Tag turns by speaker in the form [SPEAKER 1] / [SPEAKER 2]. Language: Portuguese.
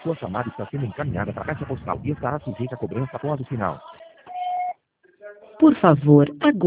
[SPEAKER 1] Sua chamada está sendo encaminhada para a caixa postal e estará sujeita a cobrança após o sinal.
[SPEAKER 2] Por favor, aguarde.